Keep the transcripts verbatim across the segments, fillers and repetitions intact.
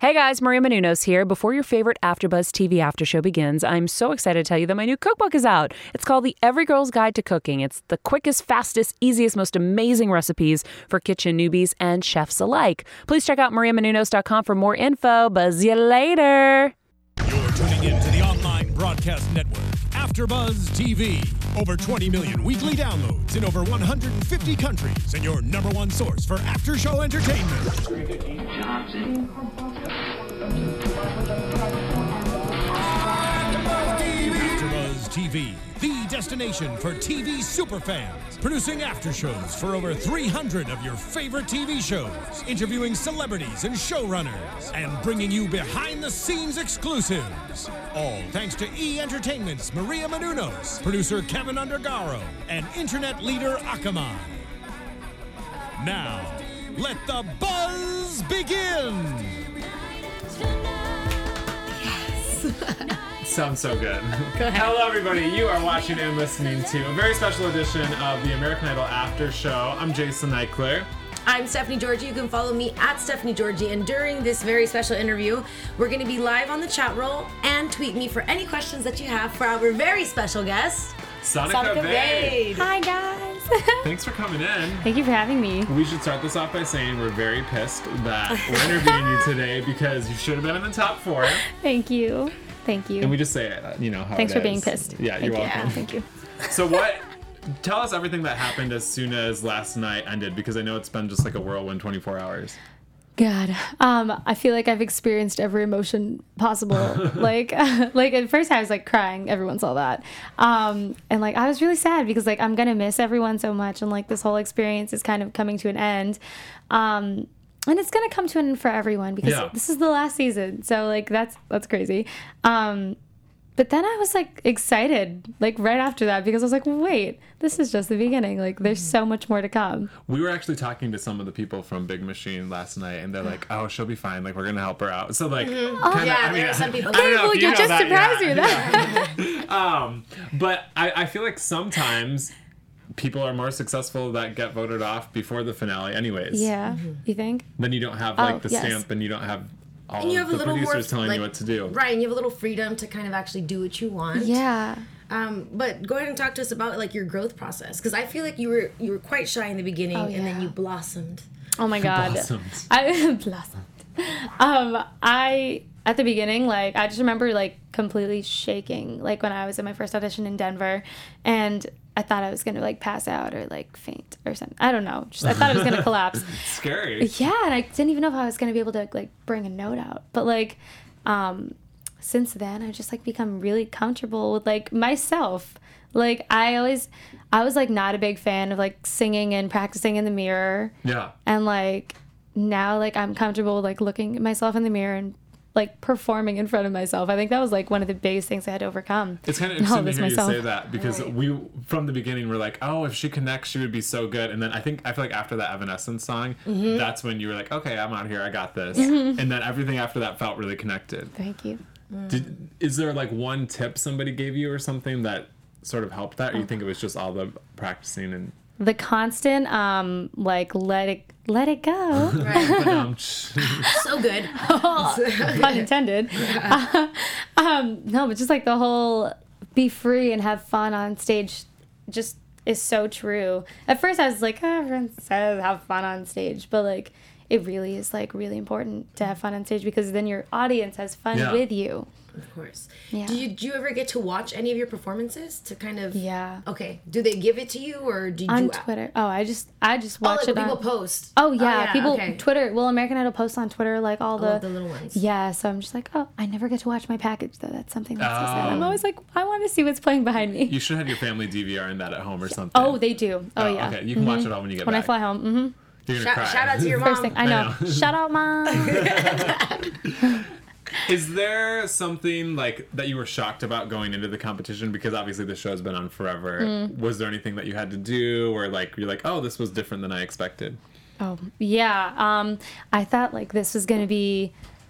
Hey guys, Maria Menounos here. Before your favorite AfterBuzz T V after show begins, I'm so excited to tell you that my new cookbook is out. It's called The Every Girl's Guide to Cooking. It's the quickest, fastest, easiest, most amazing recipes for kitchen newbies and chefs alike. Please check out maria menounos dot com for more info. Buzz you later. You're tuning in to the online broadcast network, AfterBuzz T V. Over twenty million weekly downloads in over one hundred fifty countries, and your number one source for after-show entertainment. AfterBuzz T V, the destination for T V superfans, producing aftershows for over three hundred of your favorite T V shows, interviewing celebrities and showrunners, and bringing you behind-the-scenes exclusives. All thanks to E! Entertainment's Maria Menounos, producer Kevin Undergaro, and internet leader Akamai. Now, let the buzz begin! Sounds so good. Hello, everybody. You are watching and listening to a very special edition of the American Idol After Show. I'm Jason Eichler. I'm Stephanie Georgie. You can follow me at Stephanie Georgie. And during this very special interview, we're going to be live on the chat roll and tweet me for any questions that you have for our very special guest, Sonica, Sonica Vade. Vade. Hi, guys. Thanks for coming in. Thank you for having me. We should start this off by saying we're very pissed that we're interviewing you today because you should have been in the top four. Thank you. Thank you. And we just say it, you know, how Thanks it for is. being pissed. Yeah, Thank you're you. welcome. Yeah, thank you. So what, tell us everything that happened as soon as last night ended, because I know it's been just like a whirlwind twenty-four hours. God, um, I feel like I've experienced every emotion possible. like, like at first I was like crying. Everyone saw that, um, and like I was really sad because like I'm gonna miss everyone so much, and like this whole experience is kind of coming to an end, um, and it's gonna come to an end for everyone because Yeah. this is the last season. So like that's that's crazy. Um, But then I was like excited, like right after that, because I was like, wait, this is just the beginning. Like there's so much more to come. We were actually talking to some of the people from Big Machine last night, and they're like, "Oh, she'll be fine. Like we're gonna help her out." So like, Mm-hmm. kinda, Yeah, I mean, there are some people. I don't Okay, know well, if you you know just that surprised yet. me with that. um, but I, I feel like sometimes people are more successful that get voted off before the finale, anyways. Yeah, you think? Then you don't have like Oh, the yes. stamp, and you don't have all And you of have a the little more, producers telling like, you what to do. Right, and you have a little freedom to kind of actually do what you want. Yeah. Um, but go ahead and talk to us about like your growth process, because I feel like you were you were quite shy in the beginning, Oh, and then yeah. you blossomed. Oh my God. Blossoms. I blossomed. Um, I at the beginning, like I just remember like completely shaking, like when I was in my first audition in Denver, and I thought I was gonna like pass out or like faint or something. I don't know. Just I thought it was gonna collapse. It's scary. Yeah, and I didn't even know if I was gonna be able to like bring a note out. But like, um, since then I've just like become really comfortable with like myself. Like I always, I was like not a big fan of like singing and practicing in the mirror. Yeah. And like now like I'm comfortable with like looking at myself in the mirror and like performing in front of myself. I think that was like one of the biggest things I had to overcome. It's kind of And all interesting to this hear myself. you say that, because Right. we, from the beginning, were like, oh, if she connects, she would be so good. And then I think, I feel like after that Evanescence song, Mm-hmm. that's when you were like, okay, I'm out here, I got this. And then everything after that felt really connected. Thank you. Did, is there like one tip somebody gave you or something that sort of helped that? Or Oh. you think it was just all the practicing and... The constant um like let it let it go. Right. um, So good. Pun intended. Uh, um, no, but just like the whole be free and have fun on stage just is so true. At first I was like, oh, everyone says have fun on stage, but like it really is like really important to have fun on stage because then your audience has fun Yeah. with you. Of course. Yeah. Do you do you ever get to watch any of your performances to kind of? Yeah. Okay. Do they give it to you, or did On you? Twitter. Oh, I just I just Oh, watch like it people on post. Oh yeah, people okay. Twitter. Well, American Idol posts on Twitter like all the Oh, the little ones. Yeah, so I'm just like, oh, I never get to watch my package though. That's something that's so sad. Oh. I'm always like, I want to see what's playing behind me. you should have your family D V R in that at home or something. Oh, they do. Oh, yeah. Okay, you can watch it all when you get When I back. fly home. Mm-hmm. You're gonna Shout, cry. shout out to your mom. First thing I know. know. Shout out, mom. Is there something like that you were shocked about going into the competition? Because obviously the show's been on forever. Mm. Was there anything that you had to do, or like you're like, oh, this was different than I expected? Oh yeah. Um, I thought like this was gonna be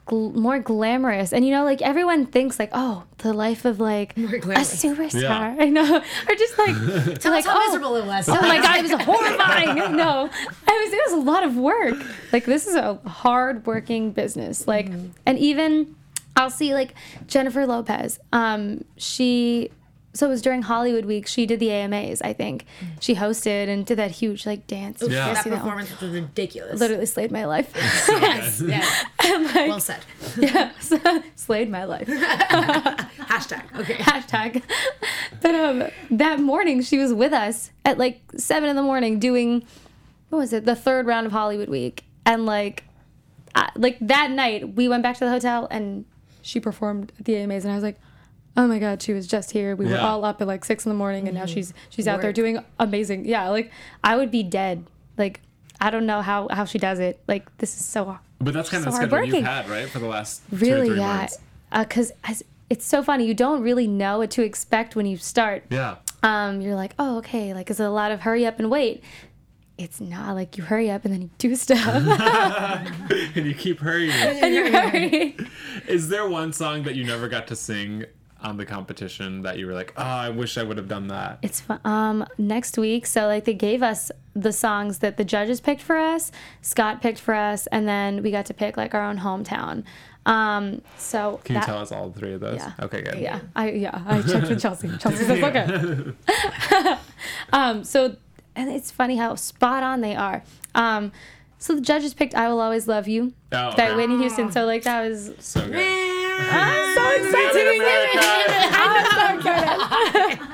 gl- more glamorous. And you know, like everyone thinks like, oh, the life of like More a glamorous. superstar. Yeah. I know. Or just like, Tell like us how oh, miserable it was. oh my God, it was horrifying. No, it was, it was a lot of work. Like this is a hard working business. Like, Mm-hmm. and even I'll see like Jennifer Lopez. Um, she, so it was during Hollywood Week. She did the A M As, I think. She hosted and did that huge like dance. Yeah. You That see that one? performance was ridiculous. Literally slayed my life. Yes, yes. And, like, Well said. yeah, slayed my life. Hashtag. Okay. Hashtag. But um, that morning she was with us at like seven in the morning doing, what was it, the third round of Hollywood Week, and like, uh, like that night we went back to the hotel and she performed at the A M As, and I was like, oh my God, she was just here. We were Yeah. all up at like six in the morning, and now she's she's out there Work. doing amazing. Yeah, like I would be dead. Like I don't know how how she does it. Like this is so But that's kind of so the schedule you've hardworking. had, right, for the last two really or three yeah, months. because it's so funny. You don't really know what to expect when you start. Yeah. Um, you're like, oh, okay, like it's a lot of hurry up and wait. It's not like you hurry up and then you do stuff And you keep hurrying. and you hurry. Is there one song that you never got to sing on the competition that you were like, oh, I wish I would have done that? It's fun. Um, next week. So like they gave us the songs that the judges picked for us, Scott picked for us, and then we got to pick like our own hometown. Um, so Can you that- tell us all three of those? Yeah. Okay, good. Yeah, I yeah I checked with Chelsea. Chelsea says okay. um, so and it's funny how spot on they are. Um, so the judges picked "I Will Always Love You" Oh, by okay. Whitney Houston. So like that was So good. I'm so excited. I'm so excited.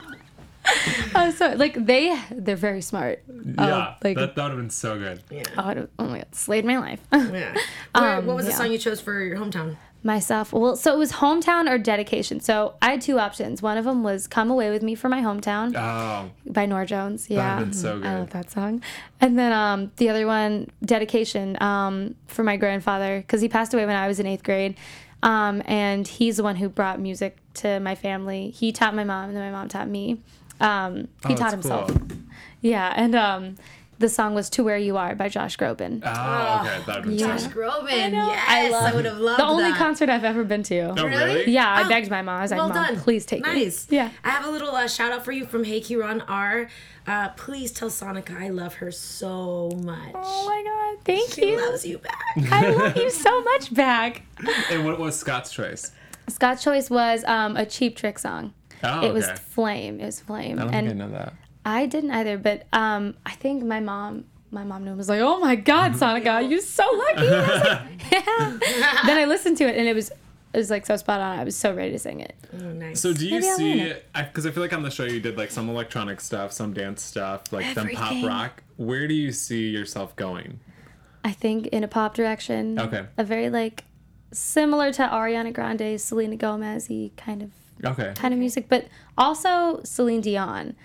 I'm so like they they're very smart. Yeah, like that, that would have been so good. oh, I don't- oh my God, slayed my life. Yeah. Where, Um, what was the yeah. song you chose for your hometown? Myself. Well, so it was hometown or dedication. So I had two options. One of them was "Come Away with Me" for my hometown Oh, by Norah Jones. Yeah, been so I good. love that song. And then um, the other one, dedication, um, for my grandfather, because he passed away when I was in eighth grade. Um, and he's the one who brought music to my family. He taught my mom, and then my mom taught me. Um, he Oh, taught that's himself. cool. Yeah, and um, the song was "To Where You Are" by Josh Groban. Oh, okay. That would have been Yeah. so Josh good. Groban. know. Yes, I I, love- would have loved The only that. concert I've ever been to. Oh, Really? really? Yeah, I Oh, begged my mom. I was like, well "Mom, done. please take me." Nice. Yeah. I have a little uh, shout out for you from Hey Ron R. Uh, please tell Sonica I love her so much. Oh my God, thank She you. loves you back. I love you so much back. And what was Scott's choice? Scott's choice was um, a Cheap Trick song. Oh, It was okay. Flame. It was Flame. I don't and think I know that. I didn't either, but um, I think my mom, my mom knew and was like, "Oh my God, Sonica, you're so lucky." And I was like, yeah. Then I listened to it, and it was, it was like so spot on. I was so ready to sing it. Oh, nice. So do you Maybe I'll learn see, it. because I, I feel like on the show you did like some electronic stuff, some dance stuff, like some pop Everything. rock. Where do you see yourself going? I think in a pop direction. Okay. A very like similar to Ariana Grande, Selena Gomez-y kind of Okay. kind of music, but also Celine Dion.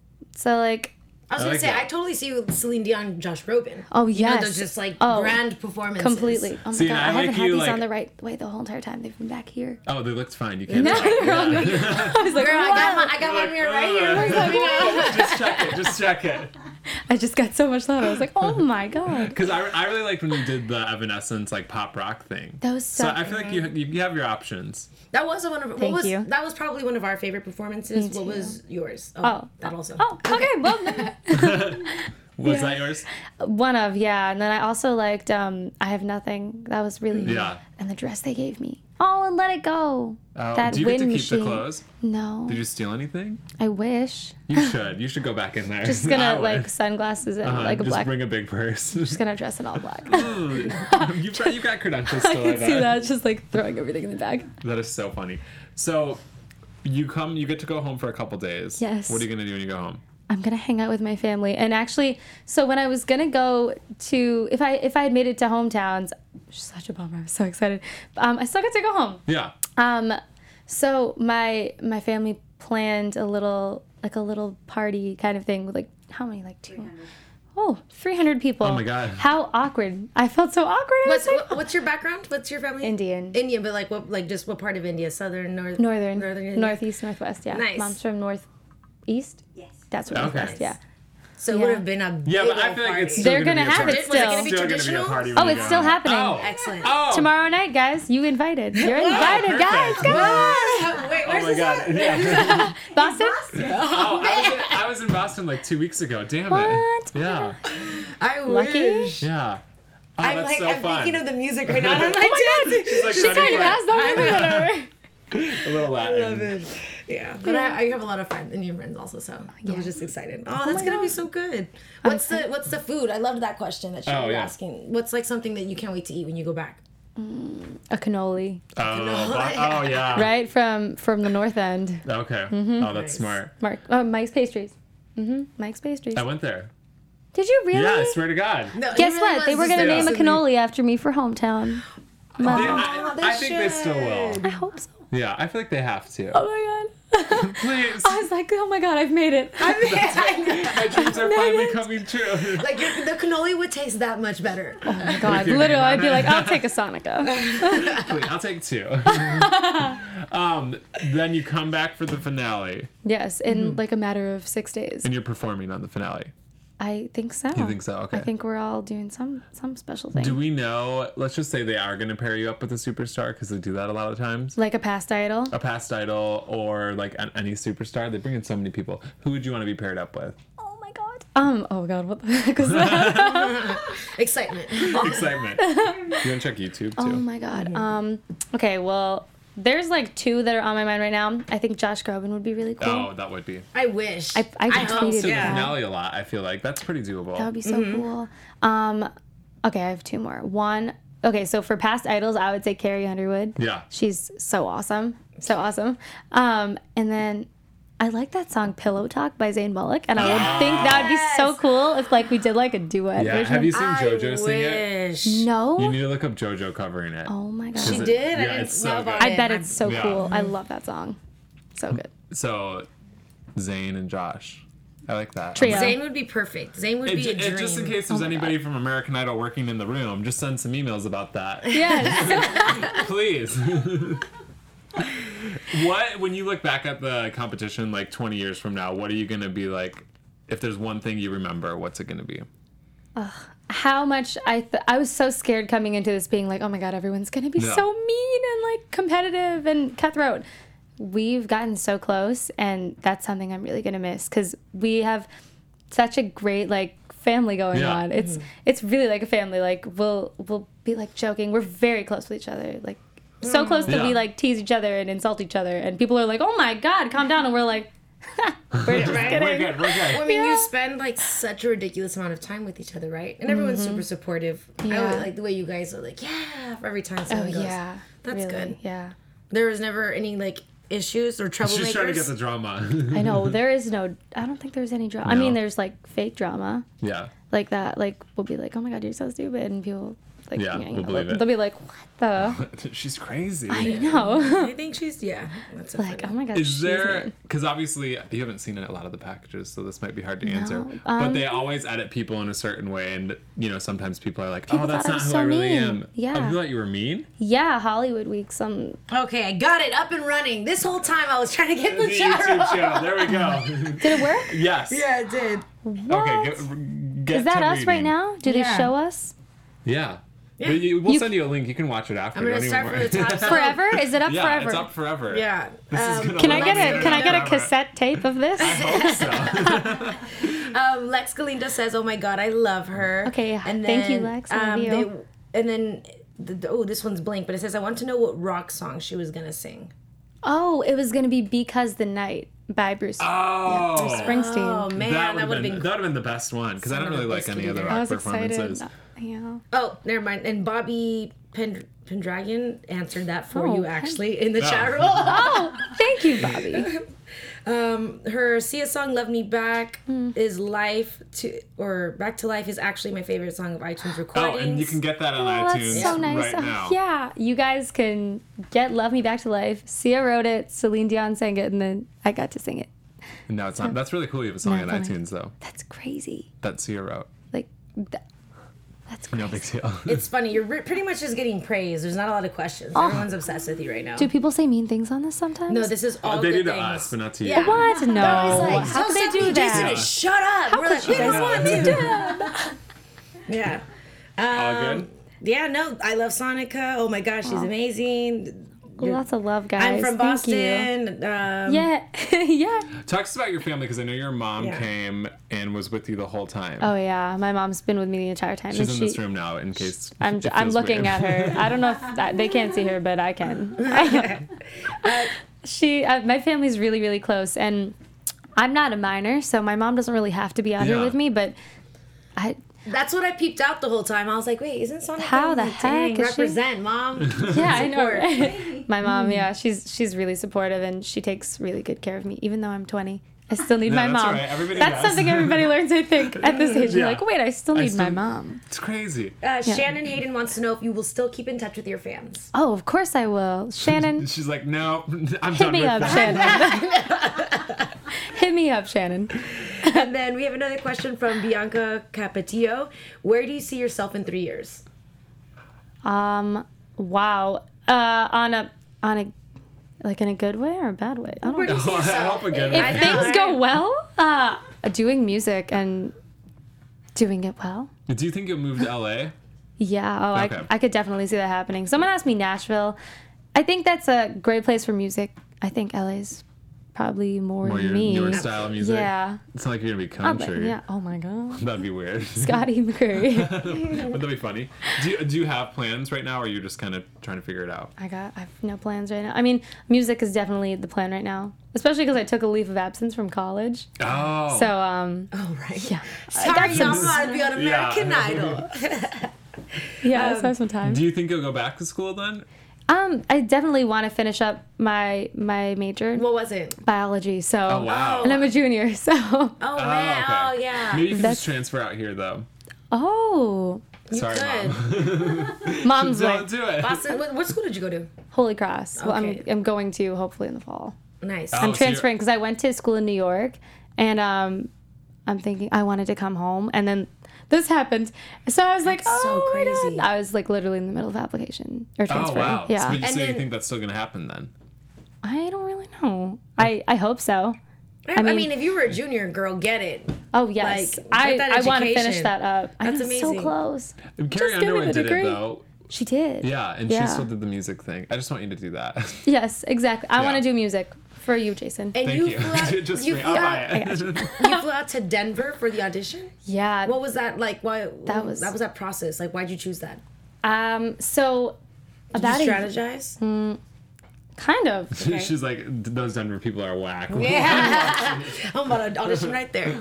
So like, I was I gonna like say, that. I totally see you with Celine Dion, Josh Groban. oh You know, yes, those just like Oh, grand performances. completely. Oh my See, God, and I, I haven't like had you, these like- on the right way the whole entire time. They've been back here. Oh, they looked fine. You can't No, tell. you're wrong. I was like, Girl, I got "Wow." my, I got my mirror right here. Uh, just check it. Just check it. I just got so much love. I was like, oh my God. Because I, I really liked when you did the Evanescence like pop rock thing. That was so. So I feel like you you have your options. That was one of what Thank was you. that was probably one of our favorite performances. Me What too. was yours? Oh. that also. Oh, okay. Well, Was that yours? one of, yeah. And then I also liked um, I Have Nothing. That was really Yeah. And the dress they gave me. Oh, and Let It Go. Oh, that do you get wind to keep machine. the clothes? No. Did you steal anything? I wish. You should. You should go back in there. Just I gonna would. like sunglasses and Uh-huh, like a just black. bring a big purse. Just gonna dress in all black. you've, got, you've got credentials I still can like see that. Just like throwing everything in the bag. That is so funny. So you come, you get to go home for a couple days. Yes. What are you gonna do when you go home? I'm gonna hang out with my family. And actually, so when I was gonna go to, if I if I had made it to hometowns, such a bummer. I was so excited. Um, I still got to go home. Yeah. Um, so my my family planned a little like a little party kind of thing with like how many like two. Oh, three hundred people. Oh my God. How awkward. I felt so awkward. I What's was like, what, what's your background? What's your family? Indian. Indian, but like what? Like just what part of India? Southern, north, Northern, northern, India? northeast, northwest. Yeah. Nice. Mom's from northeast. Yes. That's what Okay. northwest. Yeah. So it Yeah. would have been a big Yeah, but I old feel like party. it's still They're gonna, gonna be a have party. it Was it gonna still. be Still gonna be a traditional? party when Oh, you it's go. still happening. Oh. Excellent. Oh. Tomorrow night, guys. You invited. You're invited, perfect. guys. Come on. Wait, Oh where's my this god. at? Yeah. Boston? Oh, I was, in, I was in Boston like two weeks ago. Damn What? it. Yeah. I Lucky? wish. Yeah. Oh, I'm that's like, so I'm fun. thinking of the music right now. And I'm like, dancing. She's like She's running talking for fast. Don't look at her. a little Latin. Yeah, but I, I have a lot of fun Indian friends also, so I was just excited. Oh, that's my gonna be God. so good. What's the What's the food? I loved that question that she Oh, was yeah. asking. What's like something that you can't wait to eat when you go back? A cannoli, Oh, but- oh yeah. right from from the north end. Okay. Mm-hmm. Oh, that's smart. Mark, uh, Mike's Pastries. Mm-hmm. Mike's Pastries. I went there. Did you really? Yeah, I swear to God. No, it Guess really what? was They were just gonna Yeah. name a awesome. cannoli after me for hometown. They- Mom. I, they I think they still will. I hope so. Yeah, I feel like they have to. Oh my god. Please. I was like, oh my god, I've made it. My dreams are finally coming true. Like your, the cannoli would taste that much better. Oh my god, literally, I'd be like, I'll take a Sonica. Please, I'll take two. um, then you come back for the finale, Yes, in like a matter of six days. and you're performing on the finale. I think so. You think so? Okay. I think we're all doing some some special thing. Do we know? Let's just say they are going to pair you up with a superstar because they do that a lot of times. Like a past idol? A past idol or like an, any superstar. They bring in so many people. Who would you want to be paired up with? Oh my god. Um, oh god, what the heck was that? Excitement. Excitement. You want to check YouTube too? Oh my god. Um, okay, well, there's like two that are on my mind right now. I think Josh Groban would be really cool. Oh, that would be. I wish. I, I, I tweeted hope To so. the that. finale a lot. I feel like that's pretty doable. That would be so cool. Um, okay, I have two more. One, okay, so for past idols, I would say Carrie Underwood. Yeah. She's so awesome. So awesome. Um, and then I like that song Pillow Talk by Zayn Malik, and I would think that would be so cool if like we did like a duet Yeah. version. Have you seen I JoJo sing it? wish. No. You need to look up JoJo covering it. Oh my god. She it- did? I yeah, didn't it's know so about good. I bet I'm- it's so Yeah. cool. I love that song. So good. So, Zayn and Josh. I like that. Trio. Zayn would be perfect. Zayn would It, be ju- a dream. it, just in case there's anybody from American Idol working in the room, just send some emails about that. Yes. Please. What, when you look back at the competition like twenty years from now, what are you going to be like? If there's one thing you remember, what's it going to be? How much I th- I was so scared coming into this being like, oh my god, everyone's gonna be Yeah. so mean and like competitive and cutthroat. We've gotten so close, and that's something I'm really gonna miss because we have such a great like family going Yeah. on. It's it's really like a family. Like we'll we'll be like joking. We're very close with each other. Like so close that Yeah. we like tease each other and insult each other, and people are like, oh my god, calm down, and we're like, we're just Right? kidding. We're good, we're good. I mean, Yeah. you spend like such a ridiculous amount of time with each other, right? And everyone's super supportive. I Yeah. would like the way you guys are like, yeah, for every time Oh someone goes. yeah, That's really, good. Yeah. There was never any like issues or troublemakers. She's trying to get the drama. I know there is no. I don't think there's any drama. I mean, No. there's like fake drama, Yeah. like that. Like we'll be like, "Oh my god, you're so stupid," and people like, Yeah, you know, we'll believe they'll, it. they'll be like, "What the?" She's crazy. I know. I think she's yeah. That's a like, oh funny. my god. Is she's there, mean. because obviously you haven't seen a lot of the packages, so this might be hard to answer. but um, they always edit people in a certain way, and you know sometimes people are like, People "Oh, that's thought I not was who so I really mean. am." Yeah. Oh, you thought you were mean? Yeah, Hollywood Week. Some Okay, I got it up and running. This whole time I was trying to get the, The chat YouTube roll. channel. There we go. did it work? Yes. Yeah, it did. Okay. Get, get Is that to us right reading. now? Do Yeah. they show us Yeah. Yeah. But you, we'll You- send you a link. You can watch it after. I'm gonna Don't start even from the worry. top. forever? Is it up yeah, forever? it's up forever. Yeah. This is Um, gonna Can I live get on the a Can I get a internet forever. cassette tape of this? I hope so. Um, Lex Galinda says, "Oh my God, I love her." Okay, and thank you, then, Lex. I love um, you. They, and then, the, the- oh, this one's blank, but it says, "I want to know what rock song she was gonna sing." Oh, it was gonna be Because the Night by Bruce, Oh. Bruce Springsteen. Oh man, that that would would have been, been. that would have been the best one because I don't Son of really a like any biscuit other eater. rock I was excited. performances. Yeah. Oh, never mind. And Bobby Pend- Pendragon answered that for Oh, you Pen- actually in the Oh. chat room. Oh, thank you, Bobby. Um, her Sia song "Love Me Back" Hmm. is life to or "Back to Life" is actually my favorite song of iTunes Oh, recordings. and you can get that on Oh, iTunes that's so nice. right Oh, now. yeah, you guys can get "Love Me Back to Life." Sia wrote it, Celine Dion sang it, and then I got to sing it. No, it's not. That's really cool. You have a song Not on funny. iTunes though That's crazy. that Sia wrote. Like, th- That's crazy. No big deal. It's funny. You're re- pretty much just getting praised. There's not a lot of questions. Oh. Everyone's obsessed with you right now. Do people say mean things on this sometimes? No, this is all they good do to things. us, but not to you. Yeah. What? No. They're always like, How could they Stephanie, do that? Jason, shut up. How We're could like, you we don't guys want to. Yeah. All Um, good? Yeah, no, I love Sonica. Oh my gosh, she's amazing. Well, lots of love, guys. I'm from Thank you. Boston. Um, Yeah. yeah. Talk to us about your family, because I know your mom Yeah. came and was with you the whole time. Oh yeah, my mom's been with me the entire time. She's and in she, this room now, in case I'm it I'm feels looking weird. at her. I don't know if that, they can't see her, but I can. she, uh, my family's really really close, and I'm not a minor, so my mom doesn't really have to be out here Yeah. with me. But I, That's what I peeped out the whole time. I was like, wait, isn't Sonica? How the I'm like, dang, heck is she- represent, mom. yeah, I know. Support. Right? My mom, yeah, she's she's really supportive, and she takes really good care of me, even though I'm twenty. I still need No, my that's mom. all right. Everybody That's does. something everybody learns, I think, at this age. You're Yeah. like, wait, I still I need my still- mom. It's crazy. Uh, Shannon Hayden wants to know if you will still keep in touch with your fans. Oh, of course I will. Shannon, She's like, no, I'm hit done me with up, that. Shannon. Hit me up, Shannon. And then we have another question from Bianca Capetillo. Where do you see yourself in three years? Um, wow. Uh, on a on a like in a good way or a bad way? I don't Where do know. you see I yourself? hope again. If things go well, uh, doing music and doing it well. Do you think you'll move to L A? Yeah. Oh, Okay. I I could definitely see that happening. Someone asked me Nashville. I think that's a great place for music. I think L A's probably more, More your, me. your style of music? Yeah. It's not like you're going to be Oh, but- country. yeah. Oh my god. That'd be weird. Scotty McCurry. Would that be funny? Do you, do you have plans right now, or are you just kind of trying to figure it out? I got. I have no plans right now. I mean, music is definitely the plan right now, especially because I took a leave of absence from college. Oh. So um. Oh, right. Yeah. Sorry, some- y'all want to be on American Yeah. Idol. Yeah. Um, so I have some time. do you think you'll go back to school then? Um, I definitely want to finish up my my major, What was it? biology. So. Oh, wow. And I'm a junior, so. Oh, Oh, man. okay. Oh, yeah. Maybe you can That's- just transfer out here, though. Oh. You Sorry, could. Mom. Mom's Don't like, do it. Boston, what, what school did you go to? Holy Cross. Well, I'm Okay. I'm going to hopefully in the fall. Nice. Oh, I'm so you're- transferring because I went to school in New York, and um, I'm thinking I wanted to come home, and then this happened. So I was like, That's so oh my crazy. God. I was like literally in the middle of application or Oh, transferring. wow. Yeah. So, so And you then- think that's still going to happen then? I don't really know. I I hope so. I, mean- mean, if you were a junior girl, get it. Oh yes, Like, I get that I want to finish education. that up. I That's know, it's amazing. so close. And Carrie Just give me Underwood the did degree. it, though. She did. Yeah, and Yeah. she still did the music thing. I just want you to do that. Yes, exactly. I Yeah. want to do music for you, Jason. And Thank you, you. Flew out, just you, free. flew I'll out, buy it. you flew out to Denver for the audition? Yeah. What was that like? Why? That was- that was that process. Like, why'd you choose that? Um. So Did about you a strategize? kind of. Okay. She's like, those Denver people are whack. Yeah. I'm about to audition right there.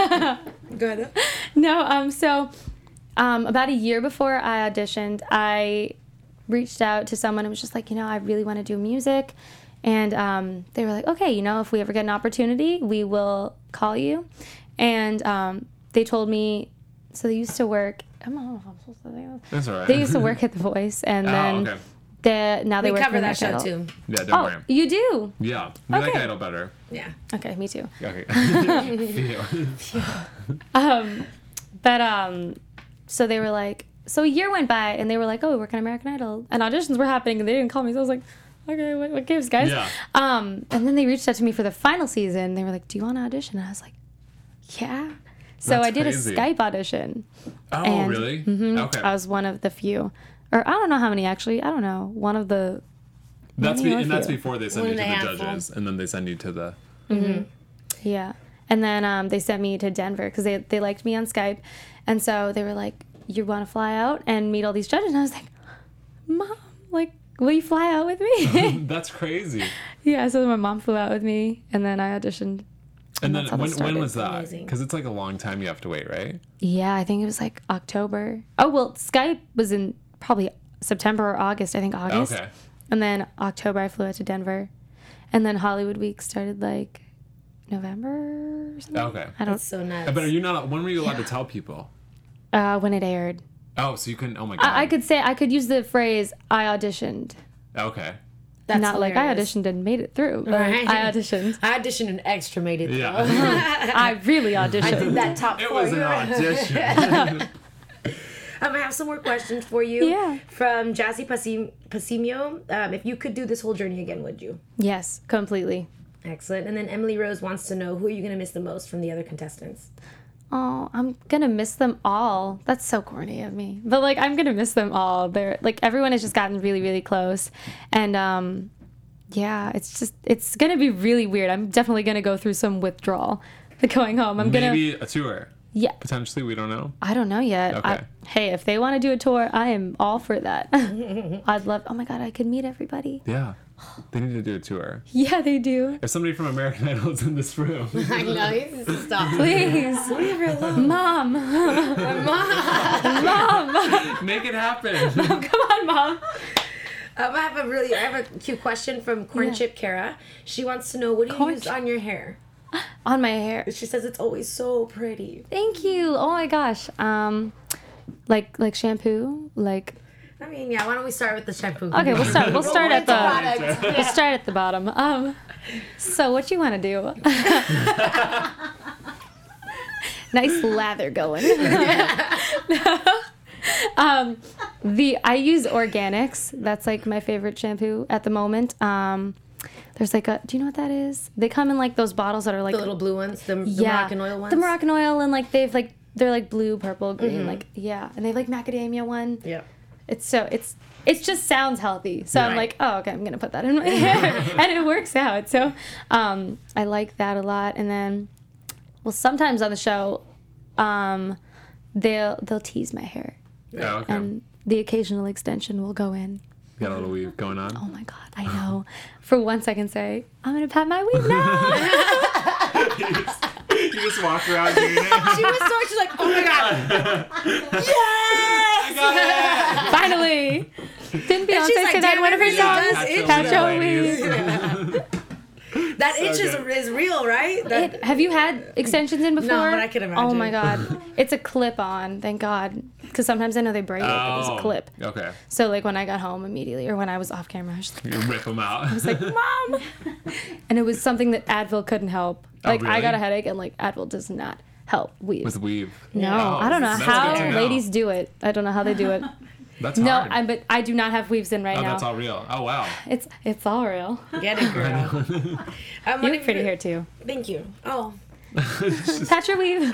Go ahead. No, um, so um, about a year before I auditioned, I reached out to someone and was just like, you know, I really want to do music. And um, they were like, okay, you know, if we ever get an opportunity, we will call you. And um, they told me, so they used to work, I don't know if I'm supposed to say this. That's all right. They used to work at The Voice, and Oh, then okay. they, now they We work cover for that show American Idol. too. Yeah, don't Oh, worry. you do? Yeah, we like Okay. Idol better. Yeah. Okay, me too. Okay. Um, but um, so they were like, so a year went by, and they were like, oh, we work on American Idol, and auditions were happening, and they didn't call me. So I was like, okay, what, what gives, guys? Yeah. Um, and then they reached out to me for the final season. They were like, do you want to audition? And I was like, yeah. So That's I did crazy. a Skype audition. Oh, And- really? Mhm. Okay. I was one of the few, or I don't know how many actually. I don't know. One of the. that's many be, or and that's few? before they send One you to and a the half, judges, and then they send you to the. Yeah. And then um, they sent me to Denver because they, they liked me on Skype. And so they were like, you want to fly out and meet all these judges? And I was like, Mom, like, will you fly out with me? That's crazy. Yeah, so my mom flew out with me, and then I auditioned. And, that's then how when, this when started. was that? Amazing. Because it's like a long time you have to wait, right? Yeah, I think it was like October. Oh, well, Skype was in probably September or August. I think August. Okay. And then October, I flew out to Denver. And then Hollywood Week started like November or something. Okay. I don't That's so nuts. But are you not? When were you allowed to tell people? uh, when it aired. Oh, so you couldn't. Oh my god. I, I could say, I could use the phrase, I auditioned. Okay. That's Not like I hilarious. auditioned and made it through. But Right. I auditioned. I auditioned and extra made it. Yeah. I really auditioned. I did that top It four. was an You're right. audition. Um, I have some more questions for you. Yeah. From Jazzy Pasim- Pasimio. Um, if you could do this whole journey again, would you? Yes, completely. Excellent. And then Emily Rose wants to know, who are you going to miss the most from the other contestants? Oh, I'm gonna miss them all. That's so corny of me. But like I'm gonna miss them all. They're like everyone has just gotten really, really close. And um yeah, it's just it's gonna be really weird. I'm definitely gonna go through some withdrawal going home. I'm gonna Maybe a tour. Yeah. Potentially, we don't know. I don't know yet. Okay. I, hey, if they want to do a tour, I am all for that. I'd love. Oh my god, I could meet everybody. Yeah. They need to do a tour. Yeah, they do. If somebody from American Idol is in this room. I know. You need to stop. Please, Leave her alone. mom, mom, Make it happen. come on, mom. Um, I have a really, I have a cute question from Corn Yeah. Chip Kara. She wants to know, what do you Corn use Chip. on your hair? On my hair. She says it's always so pretty. Thank you. Oh my gosh. Um, like like shampoo. Like I mean, yeah. Why don't we start with the shampoo? okay, we'll start. We'll start at the. Product. We'll start at the bottom. Um, so what you want to do? Nice lather going. um, the I use Organics. That's like my favorite shampoo at the moment. Um, there's like a. Do you know what that is? They come in like those bottles that are like The little blue ones, the, the yeah, Moroccan oil ones. the Moroccan oil, and like they've like they're like blue, purple, green, Mm-hmm. like yeah, and they have like macadamia one. Yeah. It's so it's it just sounds healthy. So I'm Right. like, oh okay, I'm gonna put that in my hair, and it works out. So um, I like that a lot. And then, well, sometimes on the show, um, they'll they'll tease my hair, Yeah, okay. and the occasional extension will go in. Got a little weave going on. Oh my god, I know. For once, I can say I'm gonna pat my weave now. you, just, you just walk around doing it. She was so, she's like, oh my god. I got it. Finally, didn't Beyonce she's like, say that in one of her "Damn it, songs? it does Pat itch." your weave. That itch is, good. is real, right? That, It, have you had extensions in before? No, but I can Oh my imagine. god, it's a clip on. Thank God, because sometimes I know they break it. But it's a clip. Okay. So like when I got home immediately, or when I was off camera, I was just like, You rip them out. I was like, Mom, and it was something that Advil couldn't help. Oh, Like I really? got a headache, and like Advil does not help weave. With weave. no, Oh, I don't know that's how good to know. ladies do it. I don't know how they do it. That's No, hard. I but I do not have weaves in right oh, now. that's all real. Oh, wow. It's it's all real. Get it, girl. um, You one look of pretty your- here too. Thank you. Oh. Pat your weave.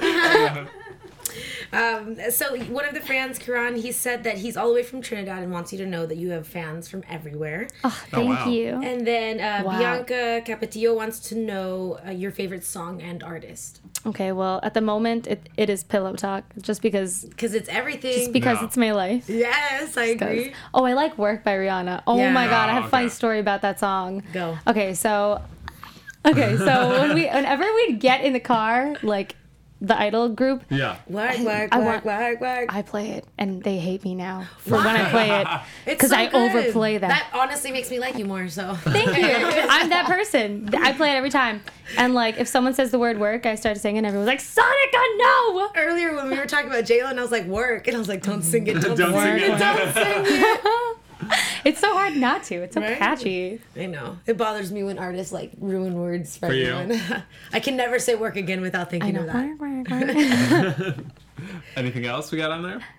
Um, so one of the fans, Kiran, he said that he's all the way from Trinidad and wants you to know that you have fans from everywhere. Oh, thank wow. you. And then uh, Wow. Bianca Capetillo wants to know uh, your favorite song and artist. Okay, well, at the moment, it, it is Pillow Talk, just because Because it's everything. just because Yeah. it's my life. Yes, I 'Cause- agree. Oh, I like Work by Rihanna. Oh Yeah. my god, I have Oh, a funny okay. story about that song. Go. Okay, so okay, so when we whenever we'd get in the car, like the Idol group, Yeah. Wag, wag, I wag, want- wag, wag. I play it, and they hate me now for when I play it It's because so I good. overplay that. That honestly makes me like you more, so. Thank you. I'm that person. I play it every time. And like, if someone says the word work, I start singing. Everyone's like, Sonica, no! Earlier when we were talking about J-Lo, and I was like, work. And I was like, don't sing it, don't, Don't sing sing it, it. don't sing it. It's so hard not to. It's so Right? catchy. I know. It bothers me when artists like ruin words for, For you? everyone. I can never say work again without I thinking know. of that. Work, work, work. Anything else we got on there?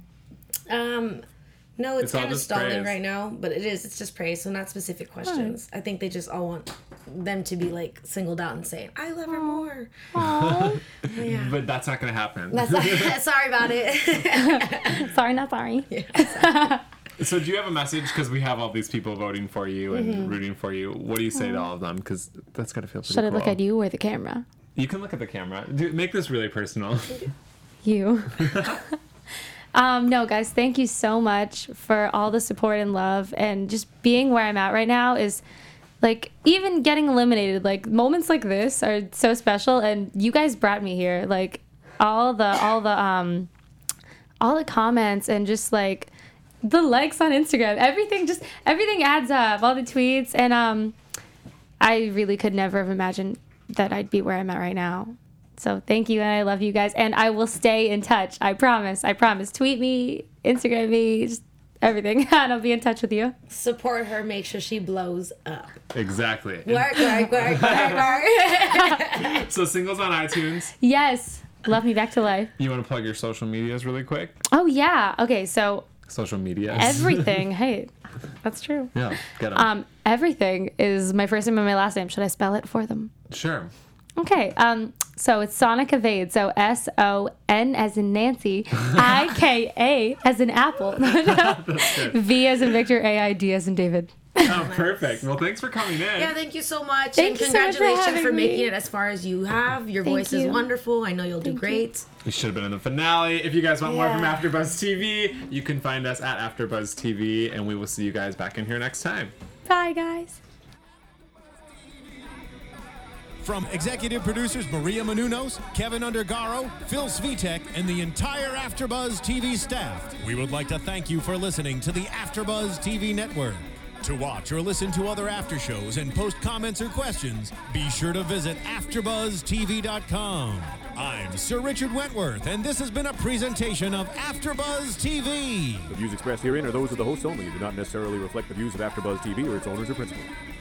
Um, no, it's, It's all kind of just stalling praise. right now, but it is. It's just praise, so not specific questions. I think they just all want them to be like singled out and say, "I love her more." Aw. Yeah. But that's not going to happen. That's sorry about it. Sorry, not sorry. So do you have a message? Because we have all these people voting for you and Mm-hmm. rooting for you. What do you say to all of them? Because that's got to feel pretty Should I cool. look at you or the camera? You can look at the camera. Do, make this really personal. You. um, no, guys, thank you so much for all the support and love, and just being where I'm at right now is like even getting eliminated. Like moments like this are so special, and you guys brought me here. Like all the all the um all the comments and just like the likes on Instagram, everything just everything adds up. All the tweets, and um, I really could never have imagined that I'd be where I'm at right now. So thank you, and I love you guys, and I will stay in touch. I promise. I promise. Tweet me, Instagram me, just everything, and I'll be in touch with you. Support her. Make sure she blows up. Exactly. Work, work, work, work, work. So singles on iTunes. Yes. Love me back to life. You want to plug your social medias really quick? Oh, yeah. Okay, so Social media. everything. Hey, that's true. Yeah, get 'em. Um, everything is my first name and my last name. Should I spell it for them? Sure. Okay, um, so it's Sonic Evade. So S O N as in Nancy, I K A as in Apple, V as in Victor, A I D as in David. Oh, perfect. Well, thanks for coming in. Yeah, thank you so much. Thank and you so much for congratulations having for making me. it as far as you have. Your Thank voice you. is wonderful. I know you'll do Thank great. You should have been in the finale. If you guys want more from Yeah. AfterBuzz T V, you can find us at AfterBuzz T V, and we will see you guys back in here next time. Bye, guys. From executive producers Maria Menounos, Kevin Undergaro, Phil Svitek, and the entire AfterBuzz T V staff, we would like to thank you for listening to the AfterBuzz T V network. To watch or listen to other after shows and post comments or questions, be sure to visit after buzz T V dot com. I'm Sir Richard Wentworth, and this has been a presentation of AfterBuzz T V. The views expressed herein are those of the hosts only and do not necessarily reflect the views of AfterBuzz T V or its owners or principals.